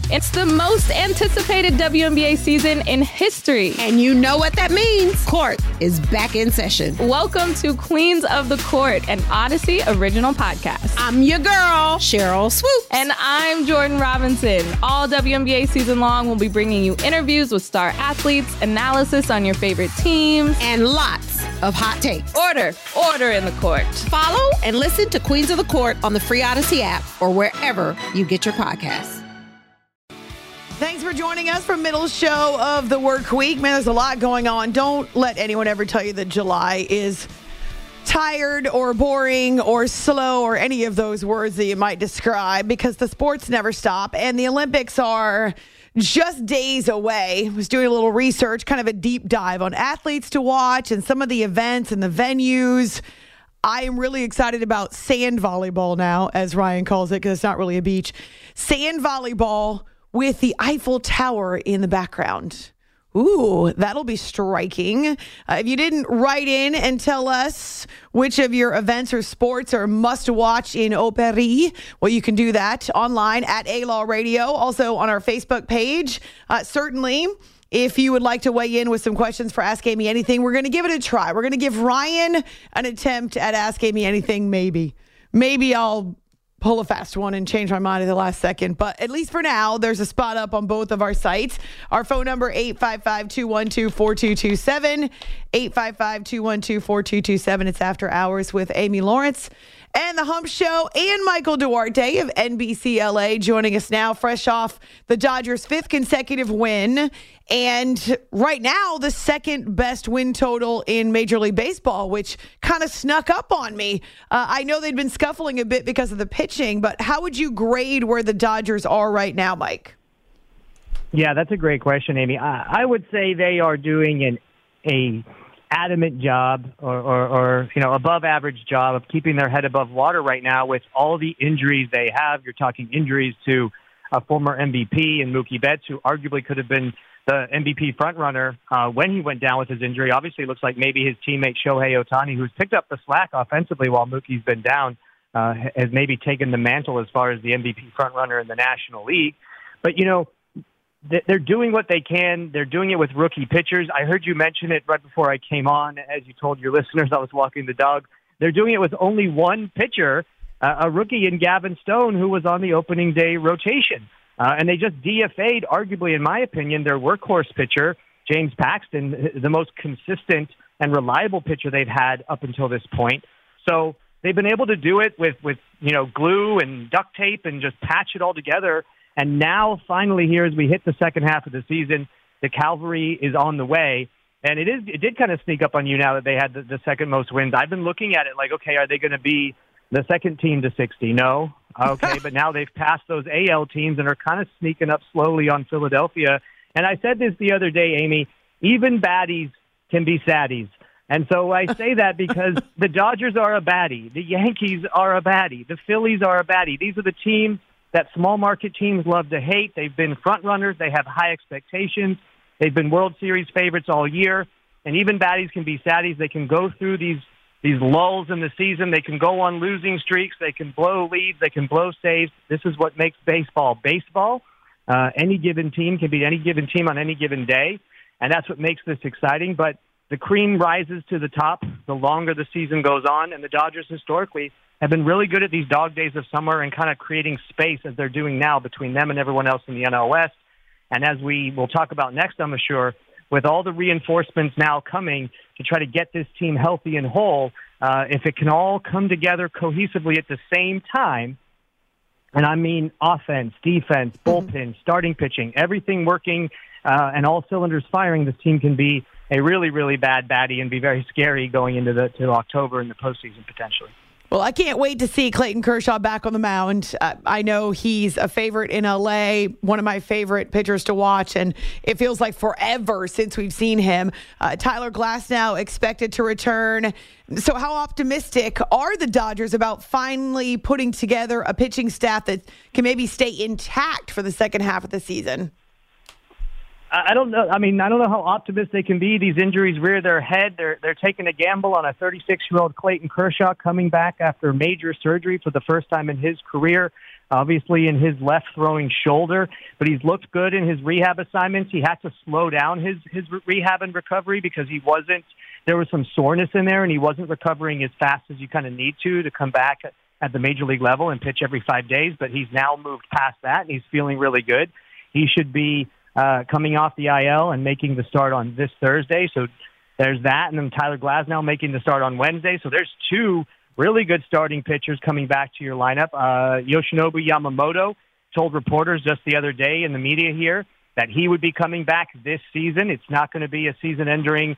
It's the most anticipated WNBA season in history. And you know what that means. Court is back in session. Welcome to Queens of the Court, an Odyssey original podcast. I'm your girl, Cheryl Swoops. And I'm Jordan Robinson. All WNBA season long, we'll be bringing you interviews with star athletes, analysis on your favorite teams, and lots of hot takes. Order in the court. Follow and listen to Queens of the Court on the free Odyssey app or wherever you get your podcasts. Thanks for joining us for middle show of the work week. Man, there's a lot going on. Don't let anyone ever tell you that July is tired or boring or slow or any of those words that you might describe, because the sports never stop and the Olympics are just days away. I was doing a little research, kind of a deep dive on athletes to watch and some of the events and the venues. I am really excited about sand volleyball now, as Ryan calls it, because it's not really a beach. Sand volleyball with the Eiffel Tower in the background. Ooh, that'll be striking. If you didn't write in and tell us which of your events or sports are must watch in Au Paris, well, you can do that online at A-Law Radio, also on our Facebook page. Certainly, if you would like to weigh in with some questions for Ask Amy Anything, we're going to give it a try. We're going to give Ryan an attempt at Ask Amy Anything, maybe. Maybe I'll pull a fast one and change my mind at the last second. But at least for now, there's a spot up on both of our sites. Our phone number, 855-212-4227. 855-212-4227. It's After Hours with Amy Lawrence and The Hump Show, and Michael Duarte of NBC LA joining us now, fresh off the Dodgers' fifth consecutive win. And right now, the second best win total in Major League Baseball, which kind of snuck up on me. I know they'd been scuffling a bit because of the pitching, but how would you grade where the Dodgers are right now, Mike? Yeah, that's a great question, Amy. I would say they are doing a adamant job or above average job of keeping their head above water right now with all the injuries they have. You're talking injuries to a former MVP and Mookie Betts, who arguably could have been the MVP frontrunner when he went down with his injury. Obviously, it looks like maybe his teammate Shohei Ohtani, who's picked up the slack offensively while Mookie's been down, has maybe taken the mantle as far as the MVP frontrunner in the National League. But, they're doing what they can. They're doing it with rookie pitchers. I heard you mention it right before I came on. As you told your listeners, I was walking the dog. They're doing it with only one pitcher, a rookie in Gavin Stone, who was on the opening day rotation. And they just DFA'd, arguably, in my opinion, their workhorse pitcher, James Paxton, the most consistent and reliable pitcher they've had up until this point. So they've been able to do it with glue and duct tape and just patch it all together. And now, finally, here as we hit the second half of the season, the cavalry is on the way. And it did kind of sneak up on you now that they had the second most wins. I've been looking at it like, okay, are they going to be the second team to 60? No. Okay, but now they've passed those AL teams and are kind of sneaking up slowly on Philadelphia. And I said this the other day, Amy, even baddies can be saddies. And so I say that because the Dodgers are a baddie. The Yankees are a baddie. The Phillies are a baddie. These are the teams that small market teams love to hate. They've been front runners. They have high expectations. They've been World Series favorites all year. And even baddies can be saddies. They can go through these lulls in the season. They can go on losing streaks. They can blow leads. They can blow saves. This is what makes baseball baseball. Any given team can beat any given team on any given day. And that's what makes this exciting. But the cream rises to the top the longer the season goes on. And the Dodgers historically have been really good at these dog days of summer and kind of creating space as they're doing now between them and everyone else in the NL West. And as we will talk about next, I'm sure, with all the reinforcements now coming to try to get this team healthy and whole, if it can all come together cohesively at the same time, and I mean offense, defense, bullpen, starting pitching, everything working and all cylinders firing, this team can be a really, really bad baddie and be very scary going into to October and the postseason potentially. Well, I can't wait to see Clayton Kershaw back on the mound. I know he's a favorite in LA, one of my favorite pitchers to watch, and it feels like forever since we've seen him. Tyler Glasnow expected to return. So how optimistic are the Dodgers about finally putting together a pitching staff that can maybe stay intact for the second half of the season? I don't know. I mean, I don't know how optimistic they can be. These injuries rear their head. They're taking a gamble on a 36-year-old Clayton Kershaw coming back after major surgery for the first time in his career. obviously in his left throwing shoulder, but he's looked good in his rehab assignments. He had to slow down his rehab and recovery because there was some soreness in there, and he wasn't recovering as fast as you kind of need to come back at the major league level and pitch every 5 days. But he's now moved past that, and he's feeling really good. He should be coming off the IL and making the start on this Thursday. So there's that. And then Tyler Glasnow making the start on Wednesday. So there's two really good starting pitchers coming back to your lineup. Yoshinobu Yamamoto told reporters just the other day in the media here that he would be coming back this season. It's not going to be a season-ending.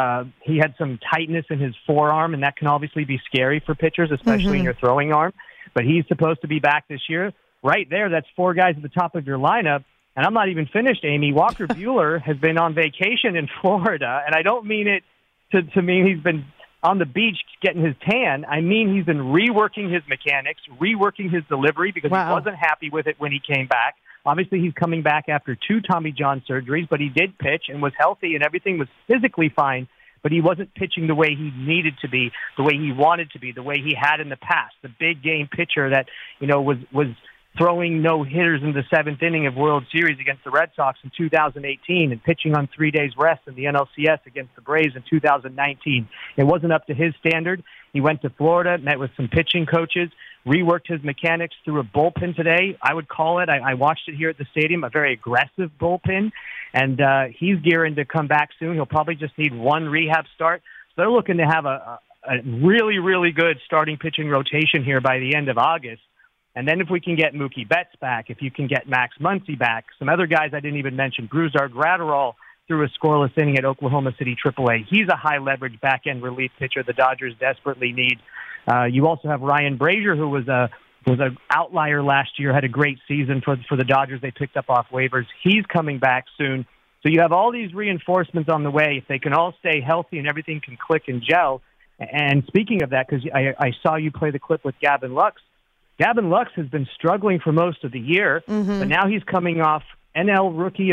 He had some tightness in his forearm, and that can obviously be scary for pitchers, especially in your throwing arm. But he's supposed to be back this year. Right there, that's four guys at the top of your lineup. And I'm not even finished, Amy. Walker Buehler has been on vacation in Florida, and I don't mean it to mean he's been on the beach getting his tan. I mean he's been reworking his mechanics, reworking his delivery because he wasn't happy with it when he came back. Obviously, he's coming back after 2 Tommy John surgeries, but he did pitch and was healthy and everything was physically fine, but he wasn't pitching the way he needed to be, the way he wanted to be, the way he had in the past. The big game pitcher that, was throwing no-hitters in the 7th inning of World Series against the Red Sox in 2018 and pitching on 3 days rest in the NLCS against the Braves in 2019. It wasn't up to his standard. He went to Florida, met with some pitching coaches, reworked his mechanics through a bullpen today. I would call it, I watched it here at the stadium, a very aggressive bullpen, and he's gearing to come back soon. He'll probably just need one rehab start. So they're looking to have a really, really good starting pitching rotation here by the end of August. And then if we can get Mookie Betts back, if you can get Max Muncy back, some other guys I didn't even mention, Brusdar Graterol threw a scoreless inning at Oklahoma City AAA. He's a high-leverage back-end relief pitcher the Dodgers desperately need. You also have Ryan Brazier, who was an outlier last year, had a great season for the Dodgers. They picked up off waivers. He's coming back soon. So you have all these reinforcements on the way. If they can all stay healthy and everything can click and gel. And speaking of that, because I saw you play the clip with Gavin Lux, Gavin Lux has been struggling for most of the year, but now he's coming off NL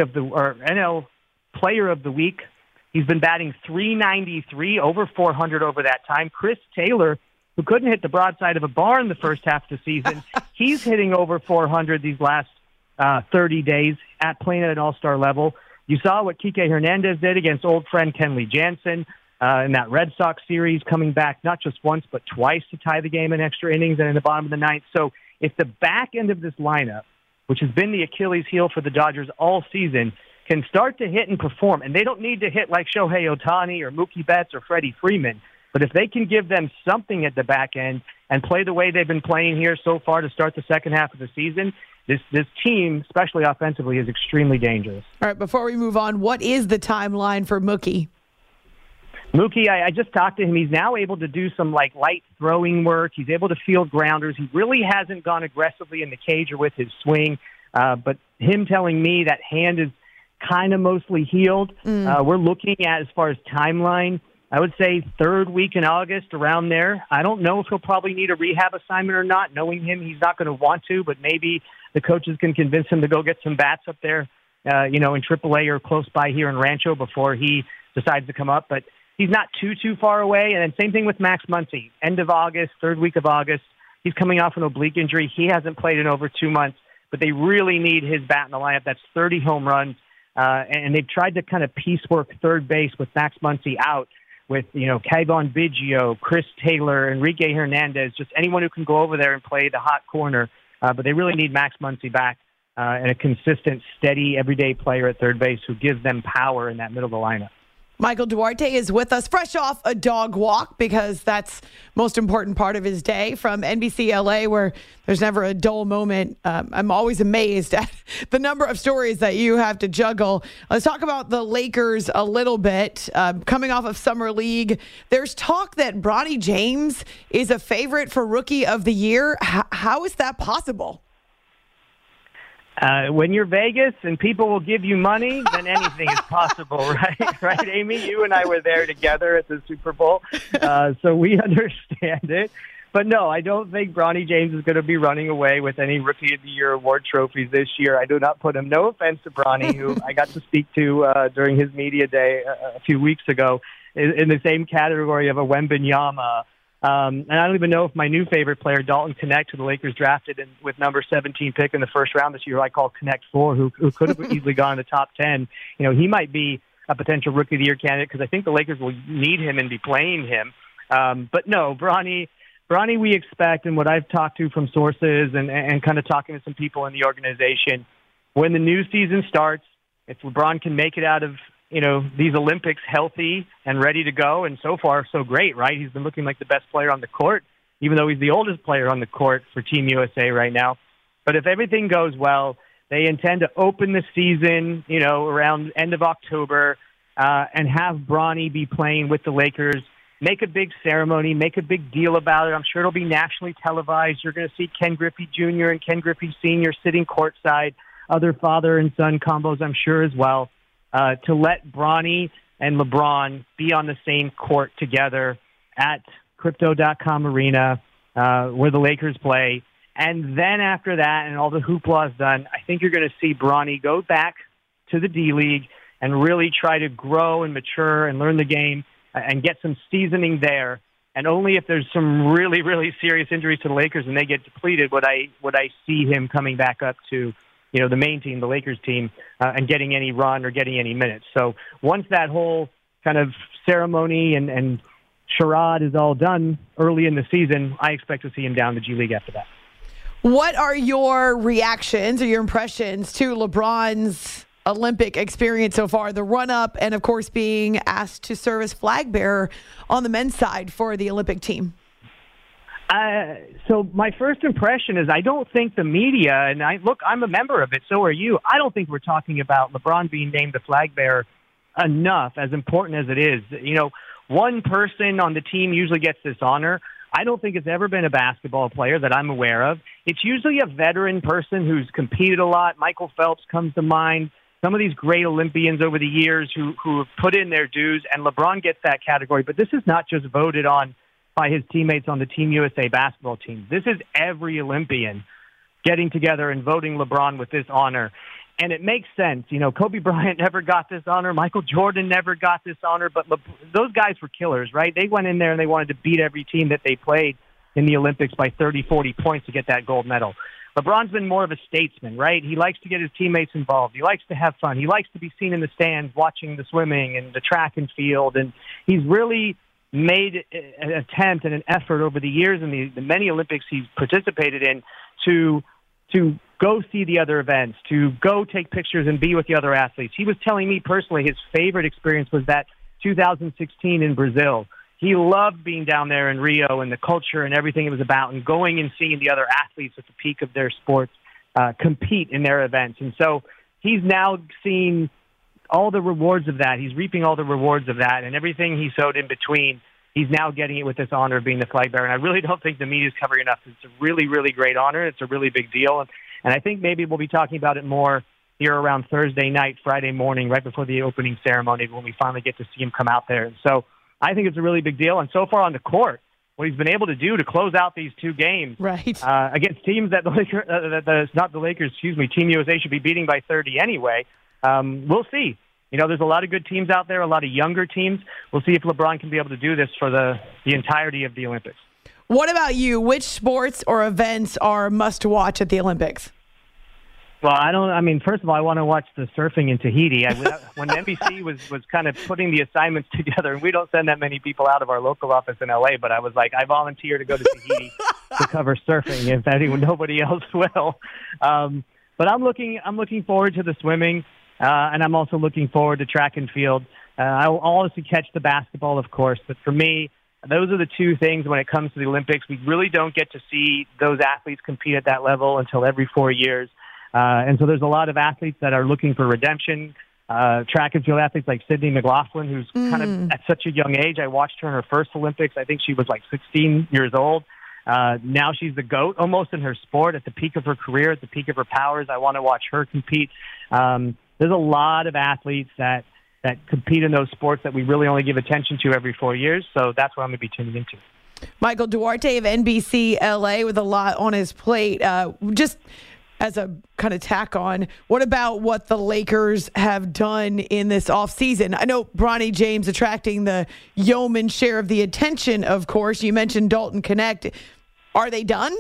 Player of the Week. He's been batting .393, over 400 over that time. Chris Taylor, who couldn't hit the broadside of a barn the first half of the season, he's hitting over 400 these last 30 days playing at an all-star level. You saw what Kike Hernandez did against old friend Kenley Jansen in that Red Sox series, coming back not just once but twice to tie the game in extra innings and in the bottom of the ninth. So if the back end of this lineup, which has been the Achilles heel for the Dodgers all season, can start to hit and perform, and they don't need to hit like Shohei Ohtani or Mookie Betts or Freddie Freeman, but if they can give them something at the back end and play the way they've been playing here so far to start the second half of the season, this team, especially offensively, is extremely dangerous. All right, before we move on, what is the timeline for Mookie? Mookie, I just talked to him. He's now able to do some light throwing work. He's able to field grounders. He really hasn't gone aggressively in the cage or with his swing. But him telling me that hand is kind of mostly healed. We're looking at, as far as timeline, I would say 3rd week in August, around there. I don't know if he'll probably need a rehab assignment or not. Knowing him, he's not going to want to, but maybe the coaches can convince him to go get some bats up there, in AAA or close by here in Rancho before he decides to come up. But he's not too far away. And then same thing with Max Muncy. End of August, 3rd week of August. He's coming off an oblique injury. He hasn't played in over 2 months, but they really need his bat in the lineup. That's 30 home runs. And they've tried to kind of piecework third base with Max Muncy out with, Kayvon Biggio, Chris Taylor, Enrique Hernandez, just anyone who can go over there and play the hot corner. But they really need Max Muncy back and a consistent, steady, everyday player at third base who gives them power in that middle of the lineup. Michael Duarte is with us fresh off a dog walk because that's most important part of his day from NBC LA, where there's never a dull moment. I'm always amazed at the number of stories that you have to juggle. Let's talk about the Lakers a little bit. Coming off of Summer League, there's talk that Bronny James is a favorite for Rookie of the Year. How is that possible? When you're Vegas and people will give you money, then anything is possible, right? Right, Amy? You and I were there together at the Super Bowl, so we understand it. But no, I don't think Bronny James is going to be running away with any Rookie of the Year award trophies this year. I do not put him, no offense to Bronny, who I got to speak to during his media day a few weeks ago, in the same category of a Wembanyama And I don't even know if my new favorite player, Dalton Knecht, who the Lakers drafted with number 17 pick in the first round this year, I call Knecht 4, who could have easily gone in the top 10. He might be a potential Rookie of the Year candidate because I think the Lakers will need him and be playing him. But no, Bronny we expect, and what I've talked to from sources and kind of talking to some people in the organization, when the new season starts, if LeBron can make it out of these Olympics healthy and ready to go, and so far so great, right? He's been looking like the best player on the court, even though he's the oldest player on the court for Team USA right now. But if everything goes well, they intend to open the season, around end of October, and have Bronny be playing with the Lakers. Make a big ceremony, make a big deal about it. I'm sure it'll be nationally televised. You're going to see Ken Griffey Jr. and Ken Griffey Sr. sitting courtside, other father and son combos, I'm sure, as well. To let Bronny and LeBron be on the same court together at Crypto.com Arena, where the Lakers play. And then after that, and all the hoopla is done, I think you're going to see Bronny go back to the D-League and really try to grow and mature and learn the game and get some seasoning there. And only if there's some really, really serious injuries to the Lakers and they get depleted would I see him coming back up to the main team, the Lakers team, and getting any run or getting any minutes. So once that whole kind of ceremony and charade is all done early in the season, I expect to see him down the G League after that. What are your reactions or your impressions to LeBron's Olympic experience so far, the run-up, and, of course, being asked to serve as flag bearer on the men's side for the Olympic team? So my first impression is I don't think the media, and I'm a member of it, so are you. I don't think we're talking about LeBron being named the flag bearer enough, as important as it is. One person on the team usually gets this honor. I don't think it's ever been a basketball player that I'm aware of. It's usually a veteran person who's competed a lot. Michael Phelps comes to mind. Some of these great Olympians over the years who have put in their dues, and LeBron gets that category. But this is not just voted on by his teammates on the Team USA basketball team. This is every Olympian getting together and voting LeBron with this honor. And it makes sense. Kobe Bryant never got this honor. Michael Jordan never got this honor. But those guys were killers, right? They went in there and they wanted to beat every team that they played in the Olympics by 30, 40 points to get that gold medal. LeBron's been more of a statesman, right? He likes to get his teammates involved. He likes to have fun. He likes to be seen in the stands watching the swimming and the track and field. And he's really made an attempt and an effort over the years in the many Olympics he's participated in to go see the other events, to go take pictures and be with the other athletes. He was telling me personally his favorite experience was that 2016 in Brazil. He loved being down there in Rio and the culture and everything it was about, and going and seeing the other athletes at the peak of their sports compete in their events. And so he's now seen all the rewards of that. He's reaping all the rewards of that, and everything he sowed in between, he's now getting it with this honor of being the flag bearer. And I really don't think the media is covering enough. It's a really, really great honor. It's a really big deal. And I think maybe we'll be talking about it more here around Thursday night, Friday morning, right before the opening ceremony, when we finally get to see him come out there. And so I think it's a really big deal. And so far on the court, what he's been able to do to close out these two games against teams that Team USA should be beating by 30 anyway. We'll see. There's a lot of good teams out there, a lot of younger teams. We'll see if LeBron can be able to do this for the entirety of the Olympics. What about you? Which sports or events are must-watch at the Olympics? Well, first of all, I want to watch the surfing in Tahiti. When NBC was kind of putting the assignments together, and we don't send that many people out of our local office in LA, but I was like, I volunteer to go to Tahiti to cover surfing if nobody else will. But I'm looking forward to the swimming, and I'm also looking forward to track and field. I'll also catch the basketball, of course, but for me, those are the two things when it comes to the Olympics. We really don't get to see those athletes compete at that level until every 4 years. And so there's a lot of athletes that are looking for redemption. Track and field athletes like Sydney McLaughlin, who's kind of at such a young age. I watched her in her first Olympics. I think she was like 16 years old. Now she's the GOAT almost in her sport, at the peak of her career, at the peak of her powers. I want to watch her compete. There's a lot of athletes that compete in those sports that we really only give attention to every 4 years. So that's what I'm going to be tuning into. Michael Duarte of NBC LA with a lot on his plate. as a kind of tack on, what about what the Lakers have done in this offseason? I know Bronny James attracting the yeoman share of the attention, of course. You mentioned Dalton Connect. Are they done?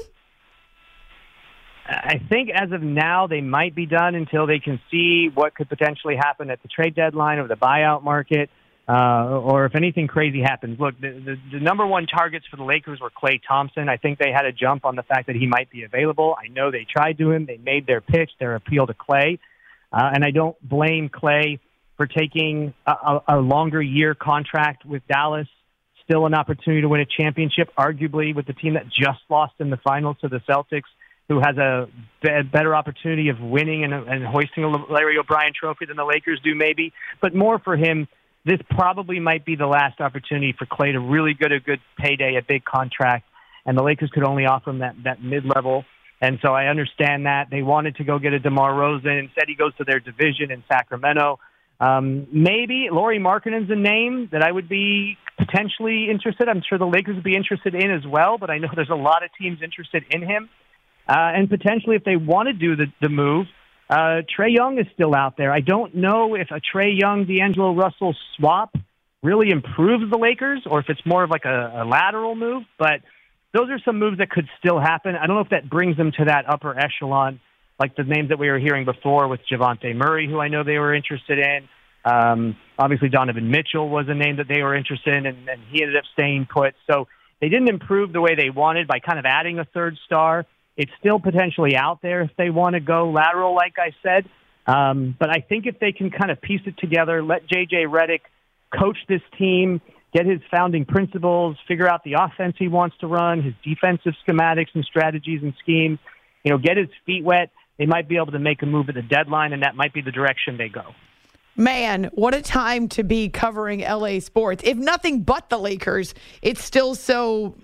I think as of now, they might be done until they can see what could potentially happen at the trade deadline or the buyout market, or if anything crazy happens. Look, the number one targets for the Lakers were Klay Thompson. I think they had a jump on the fact that he might be available. I know they tried to him. They made their pitch, their appeal to Klay. And I don't blame Klay for taking a longer year contract with Dallas. Still an opportunity to win a championship, arguably with the team that just lost in the finals to the Celtics, who has a better opportunity of winning and hoisting a Larry O'Brien trophy than the Lakers do maybe. But more for him, this probably might be the last opportunity for Klay to really get a good payday, a big contract, and the Lakers could only offer him that mid-level. And so I understand that. They wanted to go get a DeMar DeRozan. Instead, he goes to their division in Sacramento. Maybe Lauri Markkanen's a name that I would be potentially interested. I'm sure the Lakers would be interested in as well, but I know there's a lot of teams interested in him. And potentially, if they want to do the move, Trae Young is still out there. I don't know if a Trae Young, D'Angelo Russell swap really improves the Lakers or if it's more of like a lateral move. But those are some moves that could still happen. I don't know if that brings them to that upper echelon, like the names that we were hearing before with Javonte Murray, who I know they were interested in. Obviously, Donovan Mitchell was a name that they were interested in, and he ended up staying put. So they didn't improve the way they wanted by kind of adding a third star. It's still potentially out there if they want to go lateral, like I said. But I think if they can kind of piece it together, let J.J. Redick coach this team, get his founding principles, figure out the offense he wants to run, his defensive schematics and strategies and schemes, get his feet wet, they might be able to make a move at the deadline, and that might be the direction they go. Man, what a time to be covering LA sports. If nothing but the Lakers, it's still so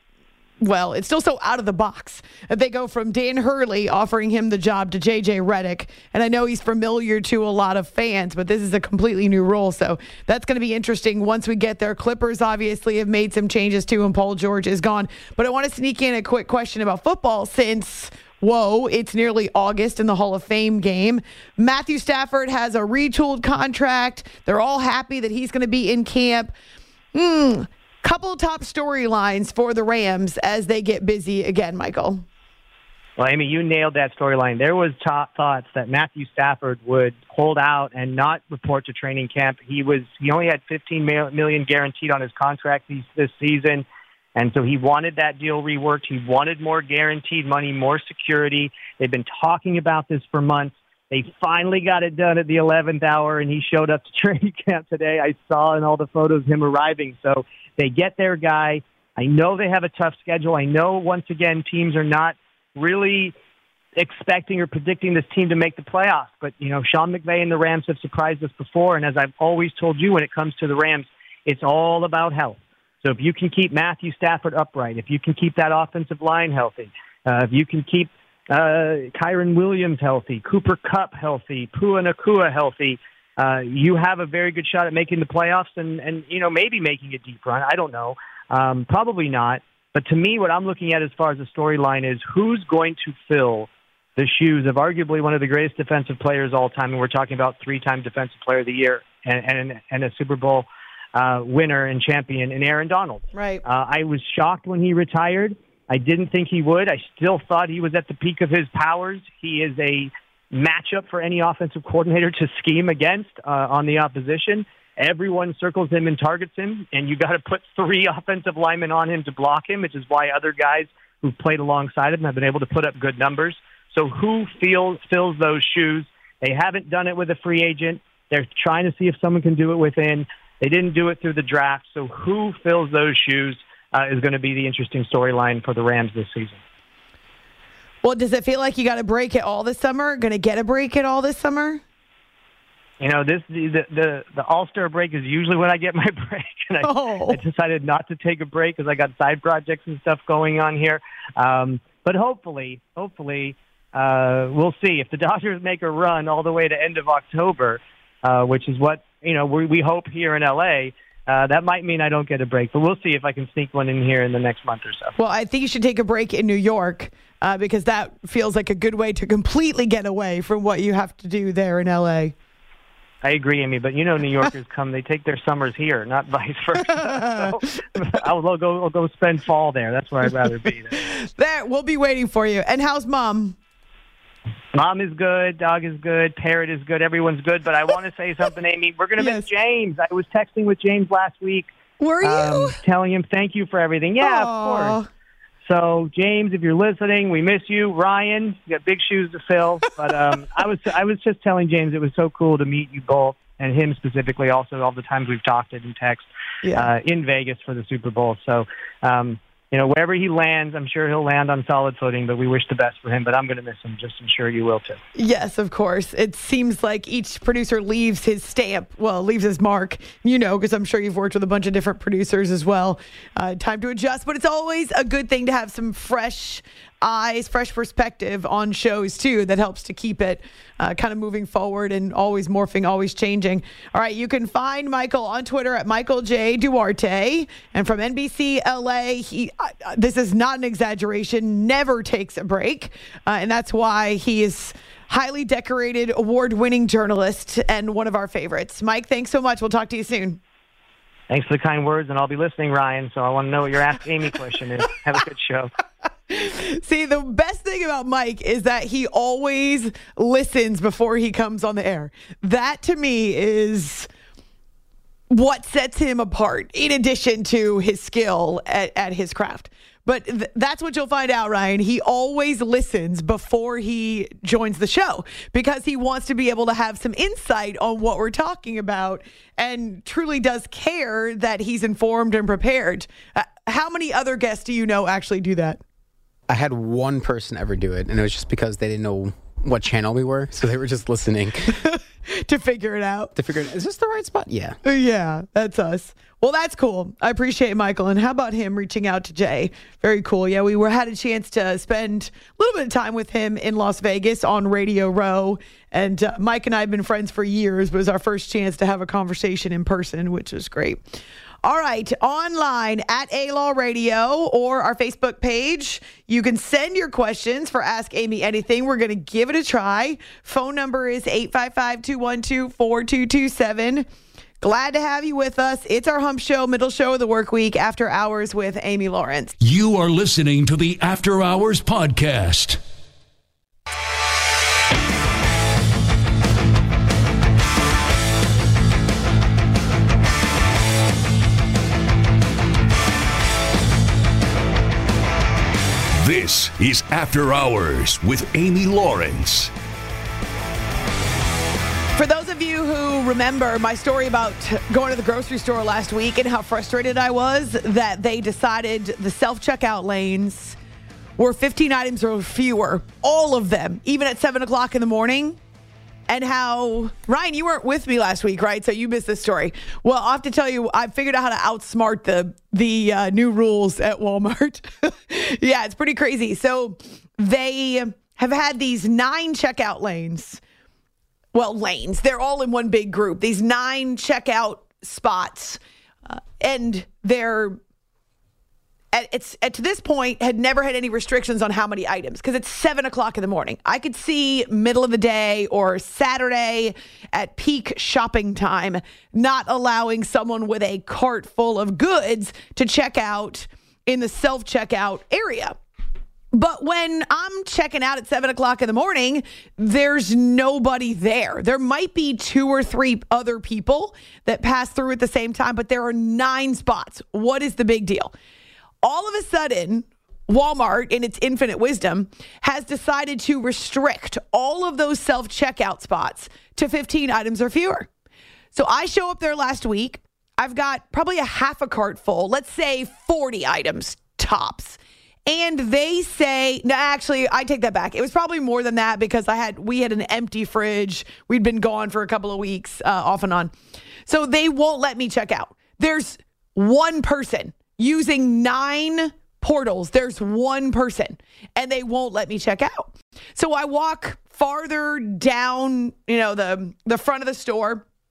out of the box. They go from Dan Hurley offering him the job to J.J. Redick, and I know he's familiar to a lot of fans, but this is a completely new role, so that's going to be interesting once we get there. Clippers obviously have made some changes too, and Paul George is gone. But I want to sneak in a quick question about football since, it's nearly August in the Hall of Fame game. Matthew Stafford has a retooled contract. They're all happy that he's going to be in camp. Couple top storylines for the Rams as they get busy again, Michael. Well, Amy, you nailed that storyline. There was top thoughts that Matthew Stafford would hold out and not report to training camp. He only had $15 million guaranteed on his contract this season, and so he wanted that deal reworked. He wanted more guaranteed money, more security. They've been talking about this for months. They finally got it done at the 11th hour, and he showed up to training camp today. I saw in all the photos him arriving. So they get their guy. I know they have a tough schedule. I know, once again, teams are not really expecting or predicting this team to make the playoffs. But, Sean McVay and the Rams have surprised us before. And as I've always told you, when it comes to the Rams, it's all about health. So if you can keep Matthew Stafford upright, if you can keep that offensive line healthy, if you can keep Kyron Williams healthy, Cooper Kupp healthy, Pua Nakua healthy, you have a very good shot at making the playoffs and maybe making a deep run. I don't know. Probably not. But to me, what I'm looking at as far as the storyline is who's going to fill the shoes of arguably one of the greatest defensive players of all time. And we're talking about 3-time Defensive Player of the Year and a Super Bowl winner and champion in Aaron Donald. Right. I was shocked when he retired. I didn't think he would. I still thought he was at the peak of his powers. He is a matchup for any offensive coordinator to scheme against on the opposition. Everyone circles him and targets him, and you got to put 3 offensive linemen on him to block him, which is why other guys who've played alongside him have been able to put up good numbers. So who fills those shoes? They haven't done it with a free agent. They're trying to see if someone can do it within. They didn't do it through the draft. So who fills those shoes is going to be the interesting storyline for the Rams this season. Well, does it feel like you got a break at all this summer? Going to get a break at all this summer? The All-Star break is usually when I get my break. And I decided not to take a break because I got side projects and stuff going on here. But hopefully, we'll see. If the Dodgers make a run all the way to end of October, which is what we hope here in LA, that might mean I don't get a break. But we'll see if I can sneak one in here in the next month or so. Well, I think you should take a break in New York because that feels like a good way to completely get away from what you have to do there in L.A. I agree, Amy, but New Yorkers they take their summers here, not vice versa. So I'll go spend fall there. That's where I'd rather be. There, we'll be waiting for you. And how's Mom? Mom is good, dog is good, parrot is good, everyone's good. But I want to say something, Amy. We're going to miss James. I was texting with James last week. Were you? Telling him thank you for everything. Yeah, Aww. of course. So, James, if you're listening, we miss you. Ryan, you got big shoes to fill. But I was just telling James it was so cool to meet you both, and him specifically also, all the times we've talked in text in Vegas for the Super Bowl. So, wherever he lands, I'm sure he'll land on solid footing, but we wish the best for him. But I'm going to miss him, just I'm sure you will too. Yes, of course. It seems like each producer leaves his stamp, leaves his mark, because I'm sure you've worked with a bunch of different producers as well. Time to adjust, but it's always a good thing to have some fresh eyes, fresh perspective on shows too. That helps to keep it kind of moving forward and always morphing, always changing. All right, you can find Michael on Twitter at Michael J. Duarte. And from NBC LA, this is not an exaggeration, never takes a break. And that's why he is highly decorated, award-winning journalist and one of our favorites. Mike, thanks so much. We'll talk to you soon. Thanks for the kind words, and I'll be listening, Ryan. So I want to know what your Ask Amy question is. Have a good show. See, the best thing about Mike is that he always listens before he comes on the air. That, to me, is what sets him apart, in addition to his skill at his craft. But that's what you'll find out, Ryan. He always listens before he joins the show because he wants to be able to have some insight on what we're talking about and truly does care that he's informed and prepared. How many other guests do you know actually do that? I had one person ever do it, and it was just because they didn't know what channel we were, so they were just listening. To figure it out. Is this the right spot? Yeah. Yeah, that's us. Well, that's cool. I appreciate Michael. And how about him reaching out to Jay? Very cool. Yeah, we had a chance to spend a little bit of time with him in Las Vegas on Radio Row. And Mike and I have been friends for years, but it was our first chance to have a conversation in person, which was great. All right, online at A-Law Radio or our Facebook page, you can send your questions for Ask Amy Anything. We're going to give it a try. Phone number is 855-212-4227. Glad to have you with us. It's our hump show, middle show of the work week, After Hours with Amy Lawrence. You are listening to the After Hours podcast. This is After Hours with Amy Lawrence. For those of you who remember my story about going to the grocery store last week and how frustrated I was that they decided the self-checkout lanes were 15 items or fewer, all of them, even at 7 o'clock in the morning, and how, Ryan, you weren't with me last week, right? So you missed this story. Well, I'll have to tell you, I figured out how to outsmart the new rules at Walmart. Yeah, it's pretty crazy. So they have had these 9 checkout lanes. Well, lanes. They're all in one big group. These 9 checkout spots. And they're, to this point, had never had any restrictions on how many items because it's 7 o'clock in the morning. I could see middle of the day or Saturday at peak shopping time, not allowing someone with a cart full of goods to check out in the self-checkout area. But when I'm checking out at 7 o'clock in the morning, there's nobody there. There might be 2 or 3 other people that pass through at the same time, but there are 9 spots. What is the big deal? All of a sudden, Walmart, in its infinite wisdom, has decided to restrict all of those self-checkout spots to 15 items or fewer. So I show up there last week. I've got probably a half a cart full, let's say 40 items tops. And they say, no, actually, I take that back. It was probably more than that because we had an empty fridge. We'd been gone for a couple of weeks off and on. So they won't let me check out. There's one person using 9 portals. There's one person and they won't let me check out. So I walk farther down, the front of the store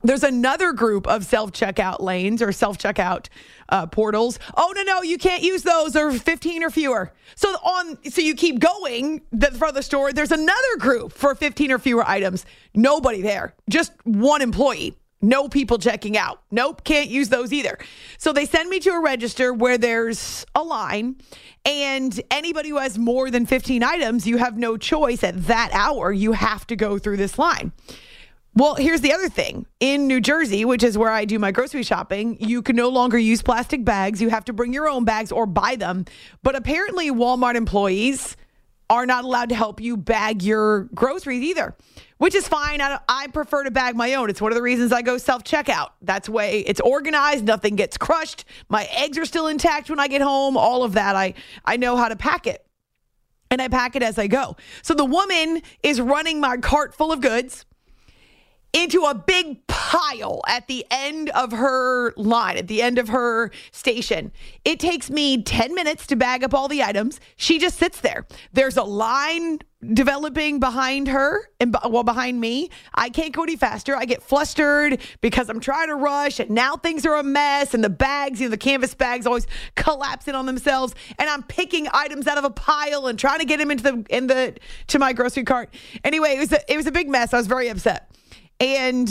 There's another group of self-checkout lanes or self-checkout portals. Oh, no, you can't use those. They're 15 or fewer. So you keep going for the store. There's another group for 15 or fewer items. Nobody there. Just one employee. No people checking out. Nope, can't use those either. So they send me to a register where there's a line, and anybody who has more than 15 items, you have no choice at that hour. You have to go through this line. Well, here's the other thing. In New Jersey, which is where I do my grocery shopping, you can no longer use plastic bags. You have to bring your own bags or buy them. But apparently Walmart employees are not allowed to help you bag your groceries either, which is fine. I prefer to bag my own. It's one of the reasons I go self-checkout. That's the way it's organized. Nothing gets crushed. My eggs are still intact when I get home. All of that. I know how to pack it. And I pack it as I go. So the woman is running my cart full of goods into a big pile at the end of her line, at the end of her station. It takes me 10 minutes to bag up all the items. She just sits there. There's a line developing behind her and behind me. I can't go any faster. I get flustered because I'm trying to rush, and now things are a mess, and the bags, the canvas bags always collapsing on themselves, and I'm picking items out of a pile and trying to get them to my grocery cart. Anyway, it was a big mess. I was very upset. And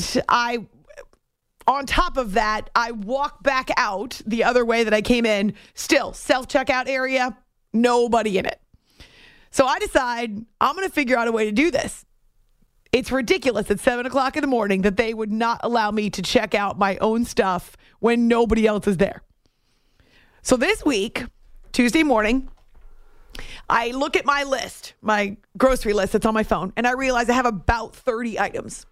on top of that, I walk back out the other way that I came in. Still, self-checkout area, nobody in it. So I decide I'm going to figure out a way to do this. It's ridiculous at 7 o'clock in the morning that they would not allow me to check out my own stuff when nobody else is there. So this week, Tuesday morning, I look at my list, my grocery list that's on my phone, and I realize I have about 30 items.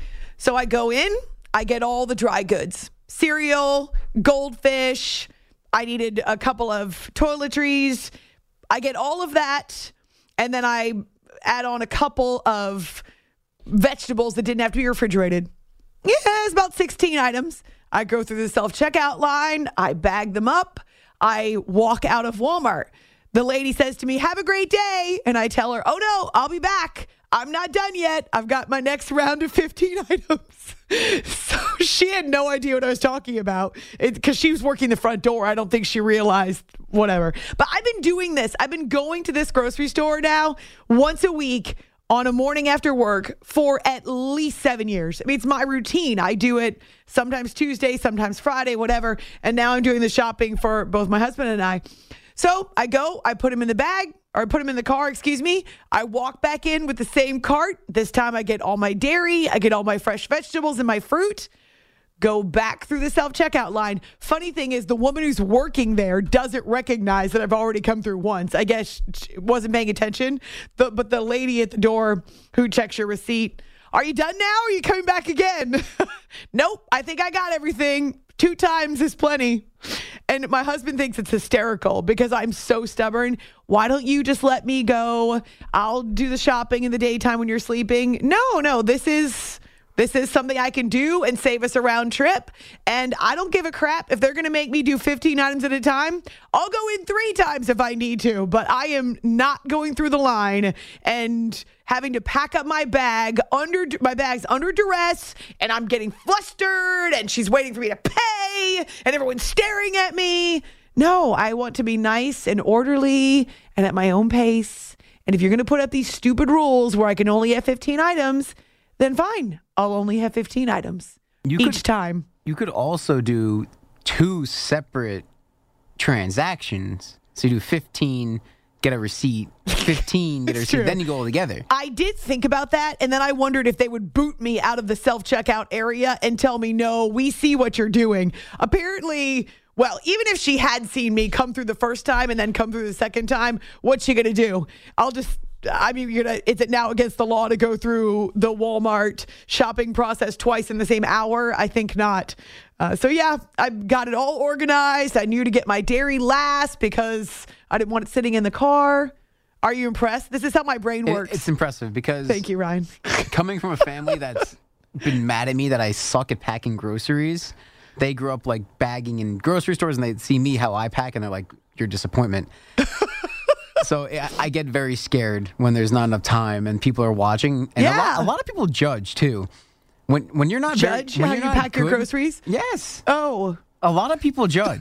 So I go in, I get all the dry goods, cereal, Goldfish. I needed a couple of toiletries. I get all of that. And then I add on a couple of vegetables that didn't have to be refrigerated. Yeah, it's about 16 items. I go through the self-checkout line. I bag them up. I walk out of Walmart. The lady says to me, "Have a great day." And I tell her, "Oh no, I'll be back. I'm not done yet. I've got my next round of 15 items." So she had no idea what I was talking about because she was working the front door. I don't think she realized whatever. But I've been doing this. I've been going to this grocery store now once a week on a morning after work for at least 7 years. I mean, it's my routine. I do it sometimes Tuesday, sometimes Friday, whatever. And now I'm doing the shopping for both my husband and I. So I go, I put him in the bag, or I put him in the car, I walk back in with the same cart. This time I get all my dairy, I get all my fresh vegetables and my fruit, go back through the self-checkout line. Funny thing is, the woman who's working there doesn't recognize that I've already come through once. I guess she wasn't paying attention. But the lady at the door who checks your receipt, "Are you done now, or are you coming back again?" "Nope, I think I got everything. 2 times is plenty." And my husband thinks it's hysterical because I'm so stubborn. "Why don't you just let me go? I'll do the shopping in the daytime when you're sleeping." No, this is something I can do and save us a round trip. And I don't give a crap if they're going to make me do 15 items at a time. I'll go in 3 times if I need to, but I am not going through the line and having to pack up my bags under duress, and I'm getting flustered, and she's waiting for me to pay, and everyone's staring at me. No, I want to be nice and orderly and at my own pace. And if you're going to put up these stupid rules where I can only have 15 items, then fine, I'll only have 15 items each time. You could also do 2 separate transactions. So you do 15, get a receipt, 15, get a receipt, then you go all together. I did think about that, and then I wondered if they would boot me out of the self-checkout area and tell me, "No, we see what you're doing." Apparently, well, even if she had seen me come through the first time and then come through the second time, what's she going to do? Is it now against the law to go through the Walmart shopping process twice in the same hour? I think not. So yeah, I got it all organized. I knew to get my dairy last because I didn't want it sitting in the car. Are you impressed? This is how my brain works. It's impressive because... Thank you, Ryan. Coming from a family that's been mad at me that I suck at packing groceries, they grew up like bagging in grocery stores, and they see me how I pack, and they're like, "Your disappointment." So I get very scared when there's not enough time and people are watching. And a lot of people judge, too. When you're not Judge very, how when you you're not pack your good- groceries? Yes. Oh. A lot of people judge.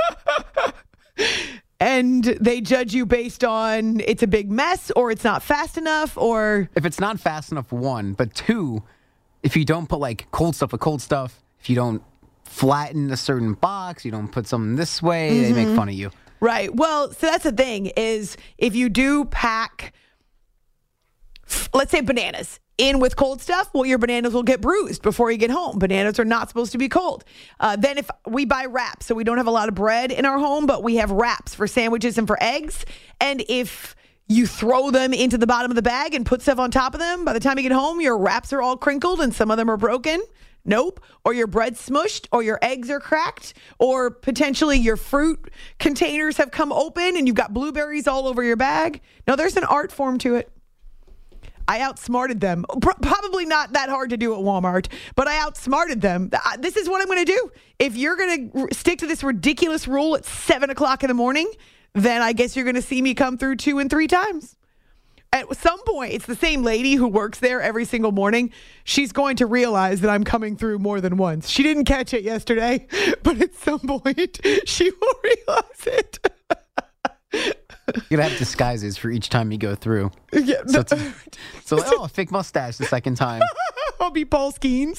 And they judge you based on it's a big mess or it's not fast enough or... If it's not fast enough, one. But two, if you don't put like cold stuff with cold stuff, if you don't flatten a certain box, you don't put something this way, they make fun of you. Right. Well, so that's the thing is if you do pack, let's say bananas in with cold stuff, well, your bananas will get bruised before you get home. Bananas are not supposed to be cold. Then if we buy wraps, so we don't have a lot of bread in our home, but we have wraps for sandwiches and for eggs. And if you throw them into the bottom of the bag and put stuff on top of them, by the time you get home, your wraps are all crinkled and some of them are broken. Nope. Or your bread's smushed, or your eggs are cracked, or potentially your fruit containers have come open and you've got blueberries all over your bag. No, there's an art form to it. I outsmarted them. Probably not that hard to do at Walmart, but I outsmarted them. This is what I'm going to do. If you're going to stick to this ridiculous rule at 7 o'clock in the morning, then I guess you're going to see me come through 2 and 3 times. At some point, it's the same lady who works there every single morning. She's going to realize that I'm coming through more than once. She didn't catch it yesterday, but at some point, she will realize it. You're going to have disguises for each time you go through. Yeah. So a fake mustache the second time. I'll be Paul Skeens.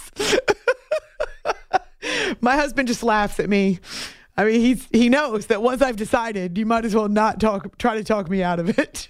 My husband just laughs at me. I mean, he knows that once I've decided, you might as well not try to talk me out of it.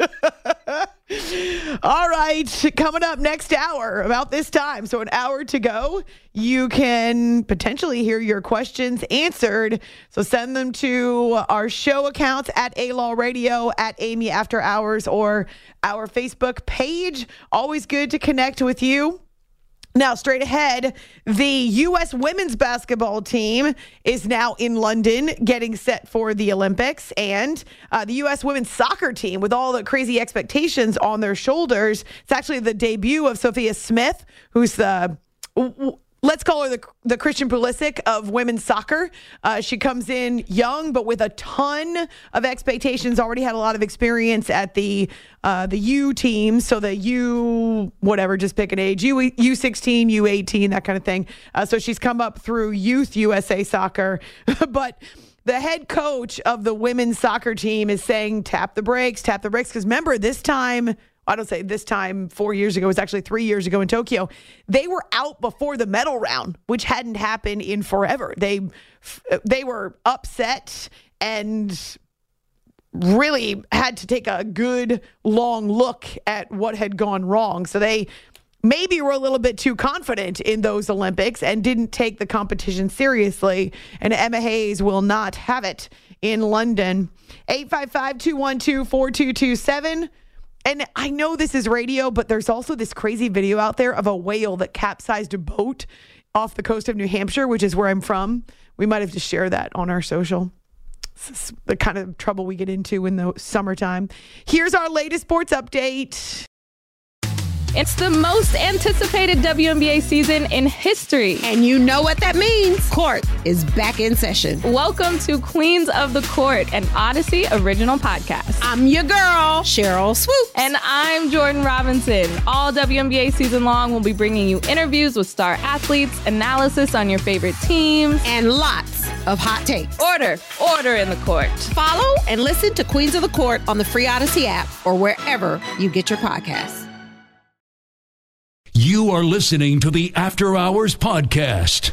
All right, coming up next hour, about this time, so an hour to go, you can potentially hear your questions answered. So send them to our show accounts at A-Law Radio, at Amy After Hours, or our Facebook page. Always good to connect with you. Now, straight ahead, the U.S. women's basketball team is now in London getting set for the Olympics. And the U.S. women's soccer team, with all the crazy expectations on their shoulders, it's actually the debut of Sophia Smith, who's the... Let's call her the Christian Pulisic of women's soccer. She comes in young, but with a ton of expectations. Already had a lot of experience at the U team. So the U, whatever, just pick an age, U16, U18, that kind of thing. So she's come up through Youth USA Soccer. But the head coach of the women's soccer team is saying, tap the brakes. Because remember, this time... I don't say this time 4 years ago. It was actually 3 years ago in Tokyo. They were out before the medal round, which hadn't happened in forever. They were upset and really had to take a good long look at what had gone wrong. So they maybe were a little bit too confident in those Olympics and didn't take the competition seriously. And Emma Hayes will not have it in London. 855-212-4227. And I know this is radio, but there's also this crazy video out there of a whale that capsized a boat off the coast of New Hampshire, which is where I'm from. We might have to share that on our social. This is the kind of trouble we get into in the summertime. Here's our latest sports update. It's the most anticipated WNBA season in history. And you know what that means. Court is back in session. Welcome to Queens of the Court, an Odyssey original podcast. I'm your girl, Cheryl Swoops. And I'm Jordan Robinson. All WNBA season long, we'll be bringing you interviews with star athletes, analysis on your favorite teams, and lots of hot takes. Order in the court. Follow and listen to Queens of the Court on the free Odyssey app or wherever you get your podcasts. You are listening to the After Hours Podcast.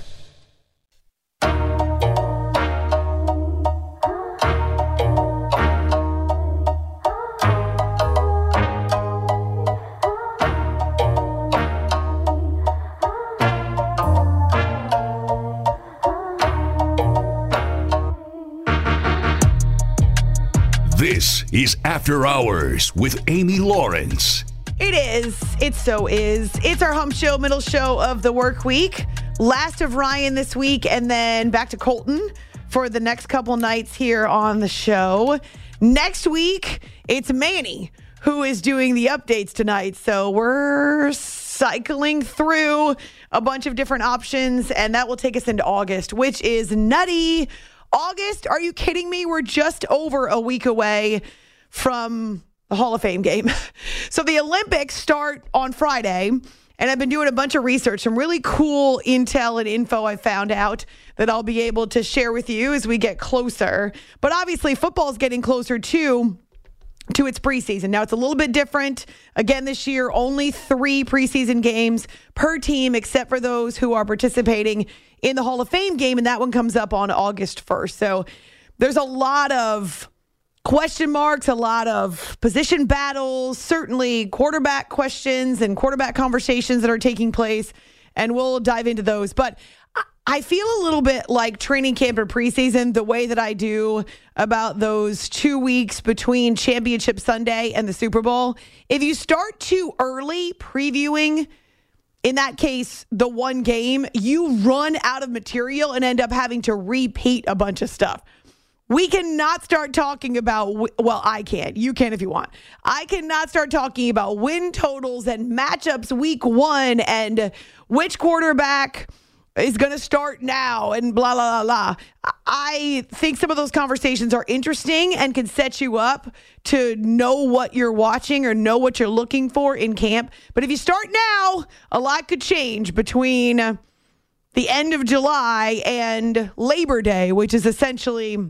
This is After Hours with Amy Lawrence. It is. It so is. It's our hump show, middle show of the work week. Last of Ryan this week, and then back to Colton for the next couple nights here on the show. Next week, it's Manny who is doing the updates tonight. So we're cycling through a bunch of different options, and that will take us into August, which is nutty. August? Are you kidding me? We're just over a week away from the Hall of Fame game. So the Olympics start on Friday, And I've been doing a bunch of research, some really cool intel and info I found out that I'll be able to share with you as we get closer. But obviously, football is getting closer to its preseason. Now, it's a little bit different. Again, this year, only 3 preseason games per team, except for those who are participating in the Hall of Fame game, and that one comes up on August 1st. So there's a lot of question marks, a lot of position battles, certainly quarterback questions and quarterback conversations that are taking place, and we'll dive into those. But I feel a little bit like training camp and preseason, the way that I do about those 2 weeks between Championship Sunday and the Super Bowl. If you start too early previewing, in that case, the one game, you run out of material and end up having to repeat a bunch of stuff. We cannot start talking about, well, I can. You can if you want. I cannot start talking about win totals and matchups week 1 and which quarterback is going to start now and blah, blah, blah, blah. I think some of those conversations are interesting and can set you up to know what you're watching or know what you're looking for in camp. But if you start now, a lot could change between the end of July and Labor Day, which is essentially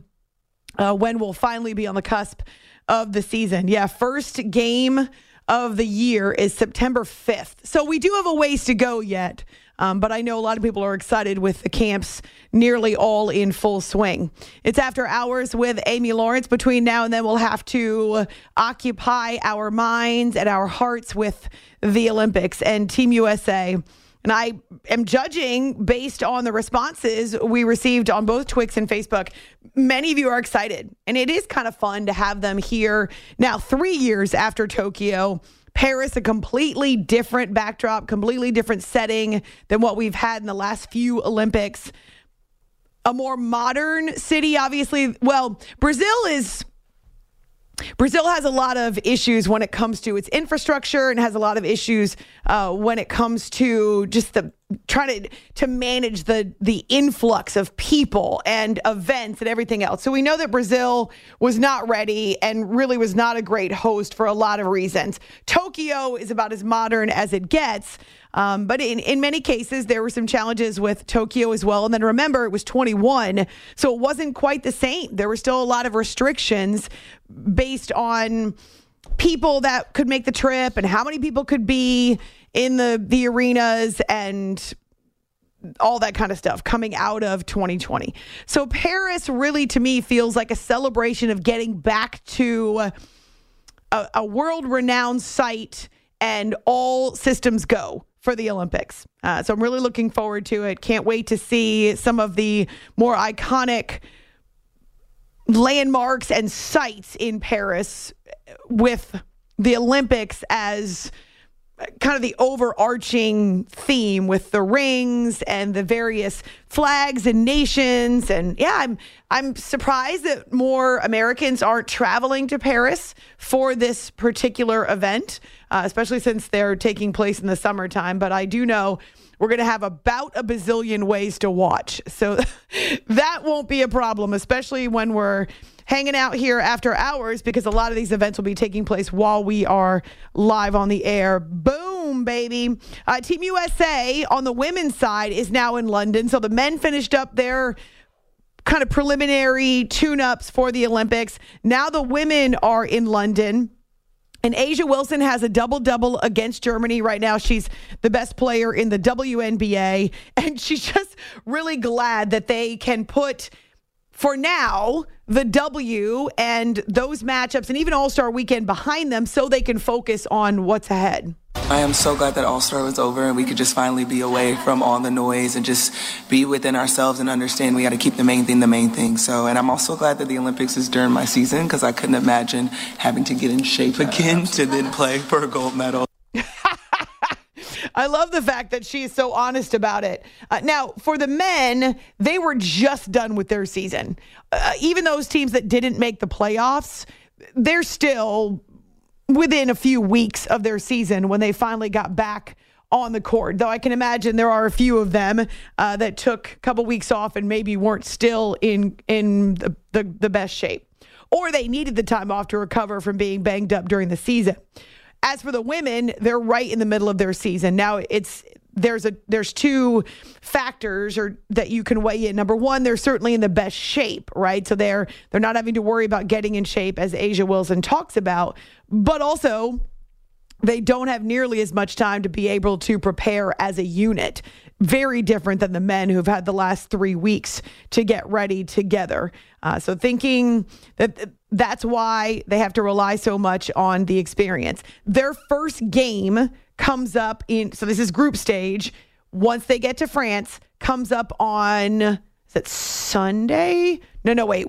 when we'll finally be on the cusp of the season. Yeah, first game of the year is September 5th. So we do have a ways to go yet. But I know a lot of people are excited with the camps nearly all in full swing. It's After Hours with Amy Lawrence. Between now and then, we'll have to occupy our minds and our hearts with the Olympics and Team USA. And I am judging based on the responses we received on both Twix and Facebook. Many of you are excited, and it is kind of fun to have them here now 3 years after Tokyo. Paris, a completely different backdrop, completely different setting than what we've had in the last few Olympics. A more modern city, obviously. Well, Brazil has a lot of issues when it comes to its infrastructure and has a lot of issues when it comes to just trying to manage the influx of people and events and everything else. So we know that Brazil was not ready and really was not a great host for a lot of reasons. Tokyo is about as modern as it gets. But in many cases, there were some challenges with Tokyo as well. And then remember, it was 21, so it wasn't quite the same. There were still a lot of restrictions based on people that could make the trip and how many people could be in the arenas and all that kind of stuff coming out of 2020. So Paris really, to me, feels like a celebration of getting back to a world-renowned site and all systems go for the Olympics. So I'm really looking forward to it. Can't wait to see some of the more iconic landmarks and sites in Paris with the Olympics as kind of the overarching theme with the rings and the various flags and nations. And yeah, I'm surprised that more Americans aren't traveling to Paris for this particular event, especially since they're taking place in the summertime. But I do know we're going to have about a bazillion ways to watch. So that won't be a problem, especially when we're hanging out here after hours, because a lot of these events will be taking place while we are live on the air. Boom, baby. Team USA on the women's side is now in London. So the men finished up their kind of preliminary tune-ups for the Olympics. Now the women are in London. And A'ja Wilson has a double-double against Germany right now. She's the best player in the WNBA. And she's just really glad that they can put, for now, the W and those matchups and even All-Star Weekend behind them so they can focus on what's ahead. I am so glad that All-Star was over and we could just finally be away from all the noise and just be within ourselves and understand we got to keep the main thing. So, and I'm also glad that the Olympics is during my season, because I couldn't imagine having to get in shape again to then play for a gold medal. I love the fact that she is so honest about it. Now, for the men, they were just done with their season. Even those teams that didn't make the playoffs, they're still within a few weeks of their season when they finally got back on the court. Though I can imagine there are a few of them that took a couple weeks off and maybe weren't still in the best shape. Or they needed the time off to recover from being banged up during the season. As for the women, they're right in the middle of their season. Now there's two factors that you can weigh in. Number one, they're certainly in the best shape, right? So they're not having to worry about getting in shape, as A'ja Wilson talks about, but also they don't have nearly as much time to be able to prepare as a unit. Very different than the men who've had the last 3 weeks to get ready together. So thinking that's why they have to rely so much on the experience. Their first game comes up so this is group stage. Once they get to France, comes up on, is it Sunday? No, wait,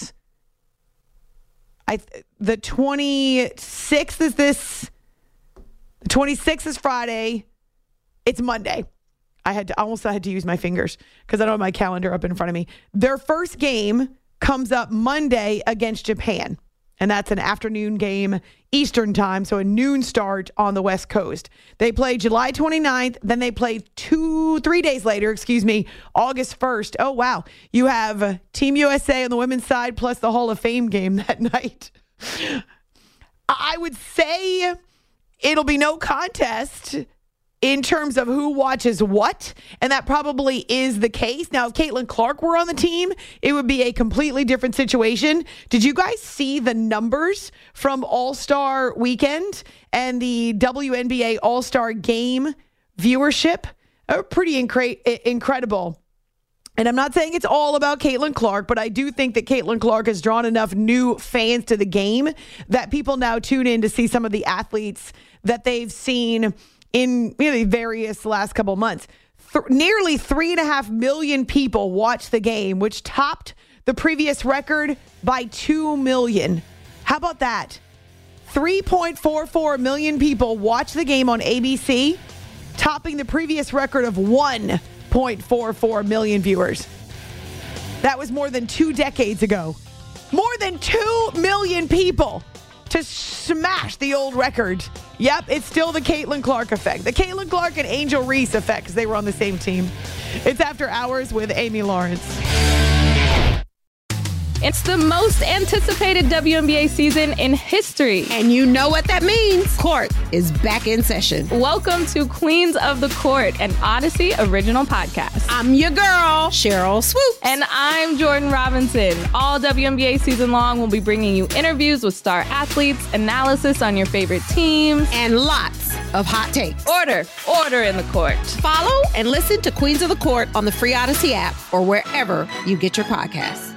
the 26th is this? The 26th is Friday. It's Monday. I almost had to use my fingers because I don't have my calendar up in front of me. Their first game comes up Monday against Japan. And that's an afternoon game, Eastern time, so a noon start on the West Coast. They play July 29th, then they play 3 days later, August 1st. Oh, wow. You have Team USA on the women's side plus the Hall of Fame game that night. I would say it'll be no contest in terms of who watches what, and that probably is the case. Now, if Caitlin Clark were on the team, it would be a completely different situation. Did you guys see the numbers from All-Star Weekend and the WNBA All-Star Game viewership? Pretty incredible. And I'm not saying it's all about Caitlin Clark, but I do think that Caitlin Clark has drawn enough new fans to the game that people now tune in to see some of the athletes that they've seen in really various last couple months. Nearly 3.5 million people watched the game, which topped the previous record by 2 million. How about that? 3.44 million people watched the game on ABC, topping the previous record of 1.44 million viewers. That was more than 2 decades ago. More than 2 million people to smash the old record. Yep, it's still the Caitlin Clark effect. The Caitlin Clark and Angel Reese effect, because they were on the same team. It's After Hours with Amy Lawrence. It's the most anticipated WNBA season in history. And you know what that means. Court is back in session. Welcome to Queens of the Court, an Odyssey original podcast. I'm your girl, Cheryl Swoops. And I'm Jordan Robinson. All WNBA season long, we'll be bringing you interviews with star athletes, analysis on your favorite teams, and lots of hot takes. Order in the court. Follow and listen to Queens of the Court on the free Odyssey app or wherever you get your podcasts.